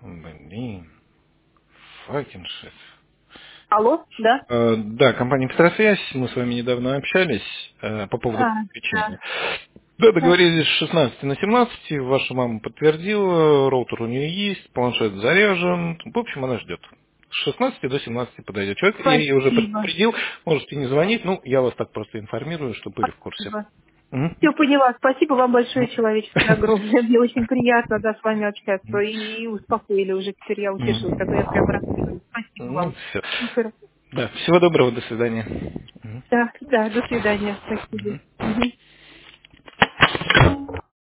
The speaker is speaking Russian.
Блин, fucking shit. Алло, да? Да, компания Петросвязь, мы с вами недавно общались по поводу А, подключения. да. Да, Да. договорились с 16 на 17, ваша мама подтвердила, роутер у нее есть, планшет заряжен, в общем, она ждет. С 16 до 17 подойдет человек, я ей уже Спасибо. предупредил, можете не звонить, ну, я вас так просто информирую, чтобы были в курсе. Спасибо. Мгм. Все поняла. Спасибо вам большое, человеческое огромное. Мне очень приятно, да, с вами общаться. И успокоили уже. Теперь я утешилась. А то я прям расстроилась. Спасибо Ну, вам. все. Супер. Да, всего доброго, до свидания. Мгм. Да, да, до свидания. Спасибо. Мгм. Мгм.